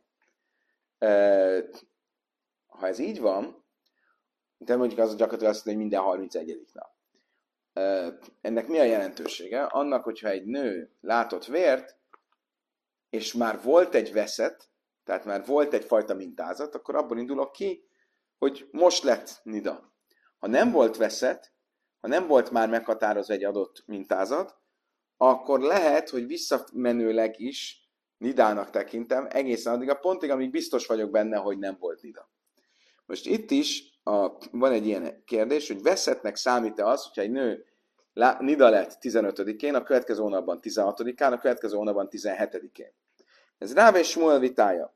Ha ez így van, de mondjuk az gyakorlatilag azt mondja, hogy minden 31. nap. Ennek mi a jelentősége? Annak, hogyha egy nő látott vért, és már volt egy veszet, tehát már volt egyfajta mintázat, akkor abból indulok ki, hogy most lett nida. Ha nem volt veszet, ha nem volt már meghatározva egy adott mintázat, akkor lehet, hogy visszamenőleg is nidának tekintem egészen addig a pontig, amíg biztos vagyok benne, hogy nem volt nida. Most itt is van egy ilyen kérdés, hogy veszettnek számít-e az, hogyha egy nő nida lett 15-én, a következő hónapban 16-án, a következő hónapban 17-én. Ez Ráv és Smuel vitája.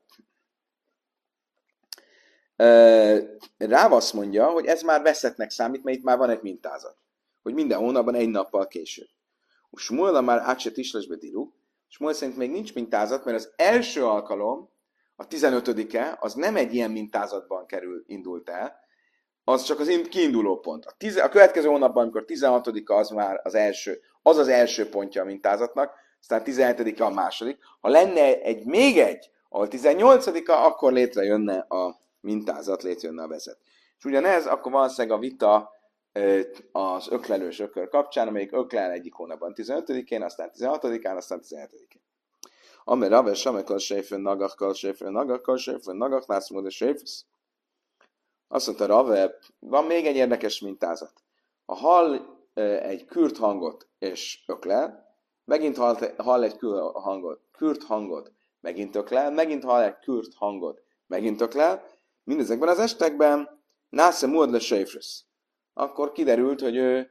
Ráv azt mondja, hogy ez már veszettnek számít, mert itt már van egy mintázat. Hogy minden hónapban egy nappal később. Smuel már átset islesbe dilu. Smuel szerint még nincs mintázat, mert az első alkalom, a 15-e, az nem egy ilyen mintázatban indult el, az csak az kiinduló pont. A következő hónapban, amikor 16-a, az már az első pontja a mintázatnak, aztán 17-a a második. Ha lenne még egy, ahol 18-a, akkor létrejönne a mintázat, létrejönne a vezet. És ugyanez, akkor valószínűleg a vita az öklelős ökör kapcsán, amelyik öklel egyik hónapban 15-én, aztán 16-án, aztán 17-én. Amely Rave, Samekal, Sejfön, Nagakkal, Sejfön, Nagakkal, Sejfön, Nagak, Nászmód, Sejfösz. Azt mondta Rave, van még egy érdekes mintázat. Ha hall egy kürt hangot és öklel, megint hall egy kürt hangot, megint öklel, megint hall egy kürt hangot, megint öklel, mindezekben az estekben Násze Mód le Sejfösz. Akkor kiderült, hogy ő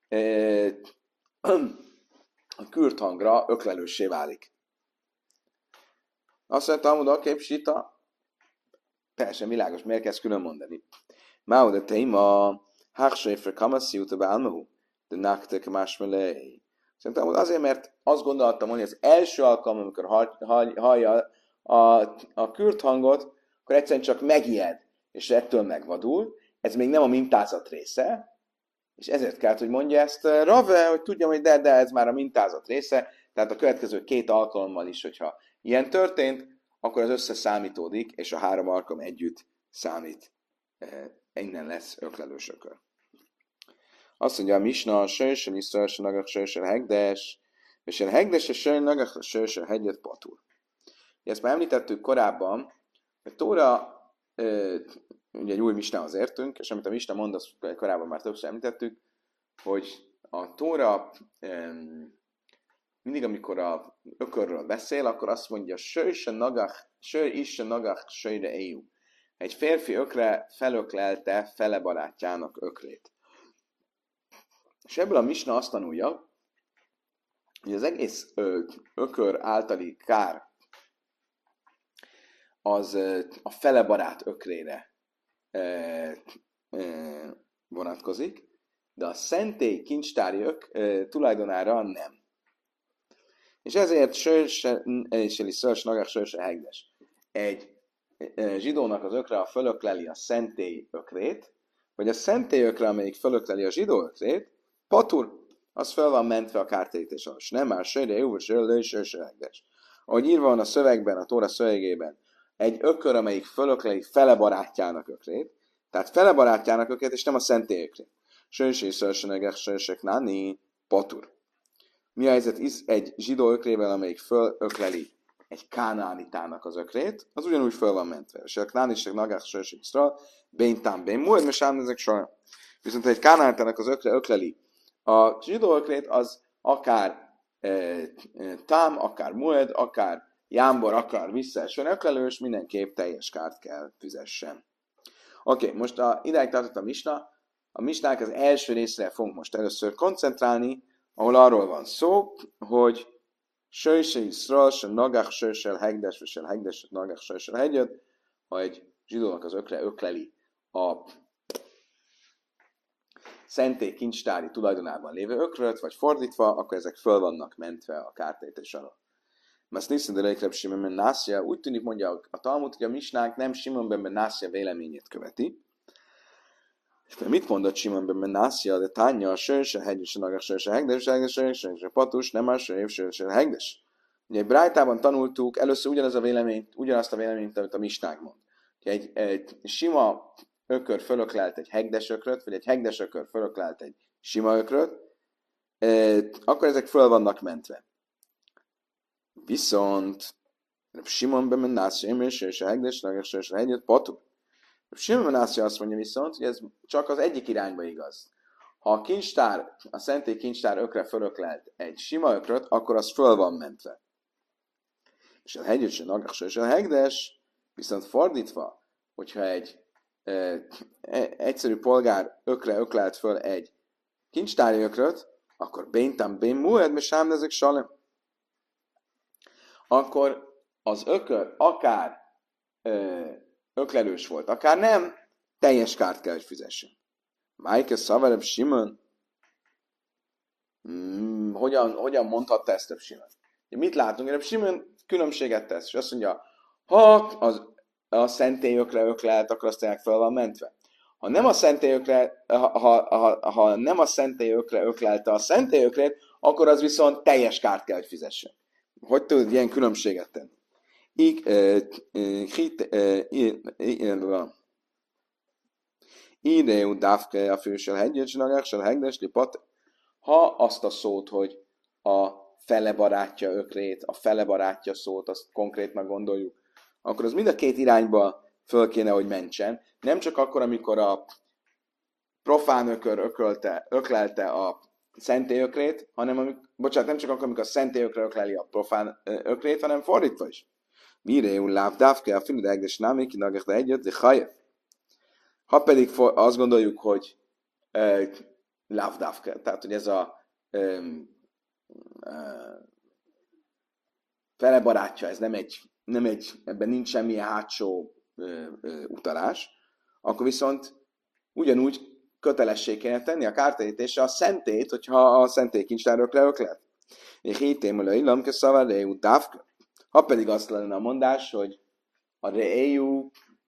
a kürt hangra öklelőssé válik. Azt mondta, hogy a képsita, teljesen világos, miért kezd külön mondani. Máu de téma, háksejfre kamaszi utaba almahu, de naktek másmelej. Szerintem azért, mert azt gondoltam, hogy az első alkalom, amikor hallja a kürt hangot, akkor egyszerűen csak megijed, és ettől megvadul. Ez még nem a mintázat része, és ezért kellett, hogy mondja ezt Rave, hogy tudjam, hogy de ez már a mintázat része, tehát a következő 2 alkalommal is, hogyha ilyen történt, akkor az összeszámítódik, és a 3 alkalom együtt számít. Innen lesz öklelős ökör. Azt mondja a Misna, Sősen Iszraelsen Nagach Sősen Hegdes, és a Hegdes és Sősen Nagach Sősen Hegyet Patur. Ezt már említettük korábban, hogy Tóra, ugye egy új Misnához értünk, és amit a Misna mond, azt korábban már többször említettük, hogy a Tóra mindig, amikor a ökörről beszél, akkor azt mondja, Sősen Nagach Sőr is a nagach sőre éjú. Egy férfi ökre felöklelte fele barátjának ökrét. És ebből a misna azt tanulja, hogy az egész ökör általi kár az a fele barát ökrére vonatkozik, de a szentély kincstári tulajdonára nem. És ezért Sőseli Szörs Nagach Sőse Hegdes. Egy zsidónak az ökre, a fölökleli a szentély ökrét, vagy a szentély ökre, amelyik fölökleli a zsidó ökrét, patur, az fel van mentve a kártérítés alatt. Nem már Sőre Jó, Sőse Hegdes. Ahogy írva van a szövegben, a Tóra szövegében, egy ökör, amelyik fölökleli fele barátjának ökrét, tehát fele barátjának ökrét, és nem a szentély ökrét. Sősé Szörse Nagach Sőse Knani, patur. Mi a helyzet egy zsidó ökrével, amelyik fölökleli egy kánaánitának az ökrét, az ugyanúgy föl van mentve. És a knánisek nagach sőség szra, béntám bén, múlt, mert sám ezek soha. Viszont ha egy kánaánitának az ökre ökleli a zsidó ökrét, az akár tám, akár múlt, akár jámbor, akár visszaesően öklelős, mindenképp teljes kárt kell fizessen. Oké, most idáig tartott a misna. A misnák az első részre fogunk most először koncentrálni, ahol arról van szó, hogy Sőse Iszrael, se Nagach Sősel Hegdes, vagy se Hegdes, Nagach Sősel Hegyet, ha egy zsidónak az ökre ökleli a szentély kincstári tulajdonában lévő ökröt, vagy fordítva, akkor ezek föl vannak mentve a kártérítés alól. Mert Niszen de Rekreb Simon ben Nászia, úgy tűnik, mondja a Talmud, hogy a misnák nem Simon ben Nászia véleményét követi. És mit mondott Simon ben Nászia, de Tánya a Sőse Hegyes, a Nagach Sőse Hegdes, Sőse Patus, nem a Sőse Hegdes. Ugye Brájtában tanultuk először ugyanazt a véleményt, amit a misnák mond. Egy sima ökör fölöklelt egy hegdes ökröt, vagy egy hegdes ökör fölöklelt egy sima ökröt, akkor ezek föl vannak mentve. Viszont Simon ben Nászia, Sőse Hegdes, Nagach Sőse Hegyet, Patus. Simon ben Nászia azt mondja viszont, hogy ez csak az egyik irányba igaz. Ha a szentély kincstár ökre fölöklelt egy sima ökröt, akkor az föl van mentve. És a hegyes, a nagach és a hegdes, viszont fordítva, hogyha egy egyszerű polgár öklelt föl egy kincstári ökröt, akkor béntam bén mued, mert sám ezek salem. Akkor az ökör akár öklelős volt, akár nem, teljes kárt kell, hogy fizessen. Májke Szavareb Simon, hogyan mondhatta ezt Reb Simon? Mit látunk? Reb Simon különbséget tesz, és azt mondja, ha a szentély öklelt, akkor azt tényleg fel van mentve. Ha nem a szentély öklelte a szentély ökrét, akkor az viszont teljes kárt kell, hogy fizessen. Hogy tudod ilyen különbséget tenni? Ideu dávke a fősel hegyet, nagachsel hegdes lipat. Ha azt a szót, hogy a fele barátja ökrét, a fele barátja szót, azt konkrétnak gondoljuk, akkor az mind a két irányba föl kéne, hogy mentsen. Nem csak akkor, amikor a profán ökör öklelte a szentély ökrét, nem csak akkor, amikor a szentély ökre ökleli a profán ökrét, hanem fordítva is. Mireu láv dávke a finid egdes námi kinagach de egyet, de hajev. Ha pedig azt gondoljuk, hogy láv dávke, tehát hogy ez a fele barátja, ez nem egy, ebben nincs semmilyen hátsó utalás, akkor viszont ugyanúgy kötelessé kéne tenni a kártérítésre a szentét, hogyha a szentély kincstárokra öklet. És hitémül illamke szava reú dávke. Ha pedig azt lenne a mondás, hogy a reú,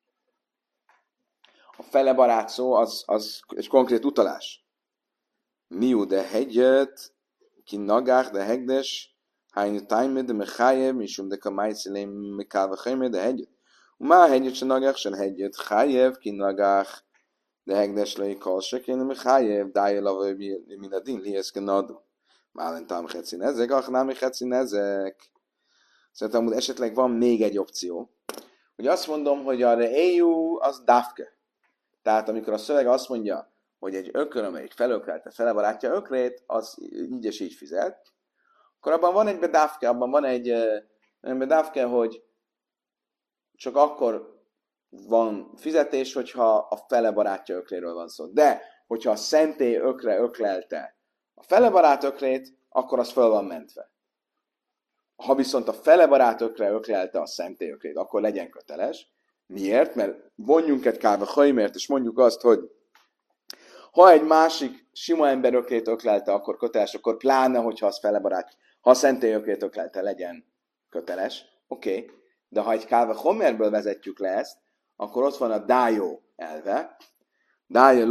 a fele barát szó, az egy konkrét utalás. Miú de hegyet, ki nagách de hegdes, hány tájmed, de mechajev, misum de kamájszilém, mekálva hajmed de hegyet. Má hegyet se nagách, se hegyet, hájev, ki nagách, de hegdes lei kalse, ki mechajev, dáje lava, minadin, lieszke nadu. Málentám hetszín ezek, námi hetszín ezek. Szerintem esetleg van még egy opció. Hogy azt mondom, hogy a reéjú az dávke. Tehát amikor a szöveg azt mondja, hogy egy ökör, amelyik felöklelte fele barátja ökrét, az így és így fizet, akkor abban van egy bedávke, hogy csak akkor van fizetés, hogyha a fele barátja ökléről van szó. De, hogyha a szentély ökre öklelte a fele barát ökrét, akkor az föl van mentve. Ha viszont a fele barát ökre öklelte a szentély ökrét, akkor legyen köteles. Miért? Mert vonjunk egy káve hajmért, és mondjuk azt, hogy ha egy másik sima ember öklét öklelte, akkor köteles, akkor pláne, hogyha az fele barát, ha a szentély öklét öklelte, legyen köteles. Oké. De ha egy káve homerből vezetjük le ezt, akkor ott van a dájó elve. Dájó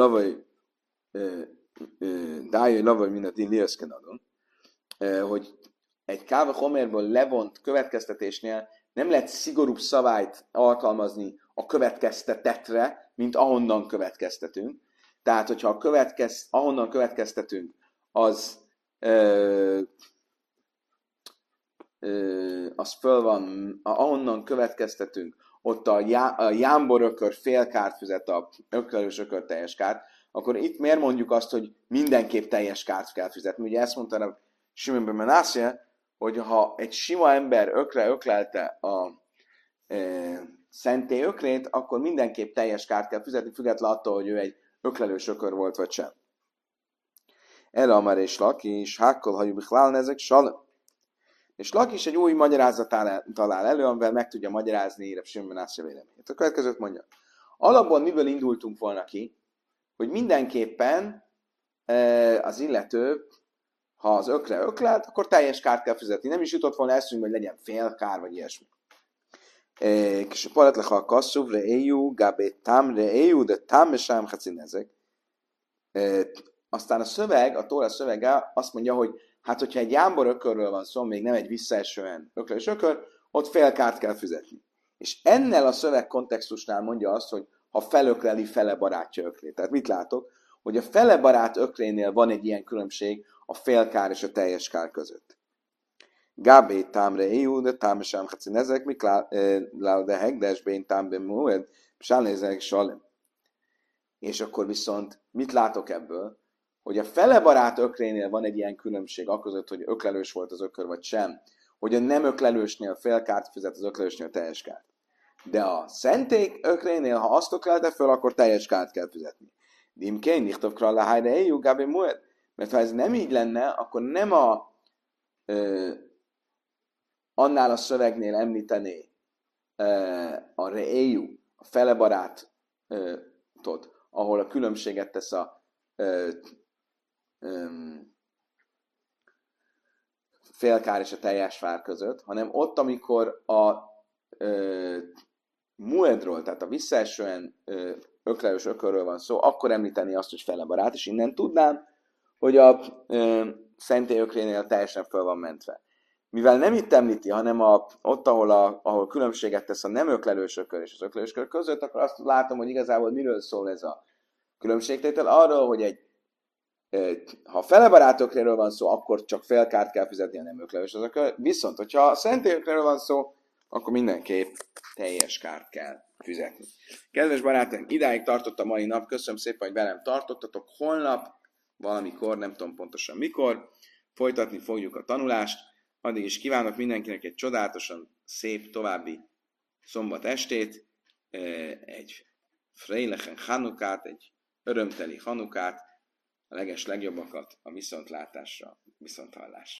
lavai minat iliaszkenadon, hogy egy káve homerből levont következtetésnél nem lehet szigorúbb szabályt alkalmazni a következtetetre, mint ahonnan következtetünk. Tehát, hogyha ahonnan következtetünk, az föl van, ahonnan következtetünk, ott a jámbor ökör fél kárt fizet, a öklelős ökör teljes kárt, akkor itt miért mondjuk azt, hogy mindenképp teljes kárt kell fizetni? Ugye ezt mondta a Simon ben Menasseh, hogy ha egy sima ember öklelte a szentély ökrét, akkor mindenképp teljes kárt kell fizetni, függetlenül attól, hogy ő egy öklelős ökör volt, vagy sem. Erre Amar és Laki is, hákkol hajú bichlálni ezek salem. És Laki is egy új magyarázat talál elő, amivel meg tudja magyarázni Reb Simon ben Menasseh véleményét. A következőt mondja. Alapból miből indultunk volna ki, hogy mindenképpen az illető, ha az ökre öklelt, akkor teljes kárt kell fizetni. Nem is jutott volna eszünkbe, hogy legyen fél kár, vagy ilyesmi. És paratlecha a kasszúv, reéjú, gábé tám, reéjú, de tám, és sám ezek. Aztán a szöveg, a Tóra szövege azt mondja, hogy hát, hogyha egy jámbor ökörről van szó, még nem egy visszaesően öklös ökör, ott fél kárt kell fizetni. És ennél a szöveg kontextusnál mondja azt, hogy ha felökleli, fele barátja öklét. Tehát mit látok? Hogy a fele barát öklénél van egy ilyen különbség a fél kár és a teljes kár között. Gábé támre éjú, de támre sem hacin ezek, mik de hegdesbén támbe múled, sálnézek salem. És akkor viszont mit látok ebből? Hogy a fele barát öklénél van egy ilyen különbség, aközött, hogy öklelős volt az ökör, vagy sem. Hogy a nem öklelősnél fél kárt fizet, az öklelősnél teljes kárt. De a szenték öklénél, ha azt öklelte föl, akkor teljes kárt kell fizetni. Dimkén, nichtov kralla hájra éjú, gábé múled. Mert ha ez nem így lenne, akkor nem annál a szövegnél említené a reéjú, a fele barátot, ahol a különbséget tesz a félkár és a teljes vár között, hanem ott, amikor a muedról, tehát a visszaesően öklelős ökörről van szó, akkor említeni azt, hogy fele barát, és innen tudnám, hogy a szentély ökrénél teljesen föl van mentve. Mivel nem itt említi, hanem ott, ahol különbséget tesz a nem öklelős ökör és az öklelős ökör között, akkor azt látom, hogy igazából miről szól ez a különbségtétel. Arról, hogy ha fele barát ökréről van szó, akkor csak fél kárt kell fizetni, a nem öklelős az ökör. Viszont, hogyha a szentély ökréről van szó, akkor mindenképp teljes kárt kell fizetni. Kedves barátaim, idáig tartott a mai nap. Köszönöm szépen, hogy velem tartottatok. Holnap, valamikor, nem tudom pontosan mikor, folytatni fogjuk a tanulást. Addig is kívánok mindenkinek egy csodálatosan szép további szombat estét, egy freilichen Hanukát, egy örömteli Hanukát, a leges legjobbakat a viszontlátásra, viszonthallásra.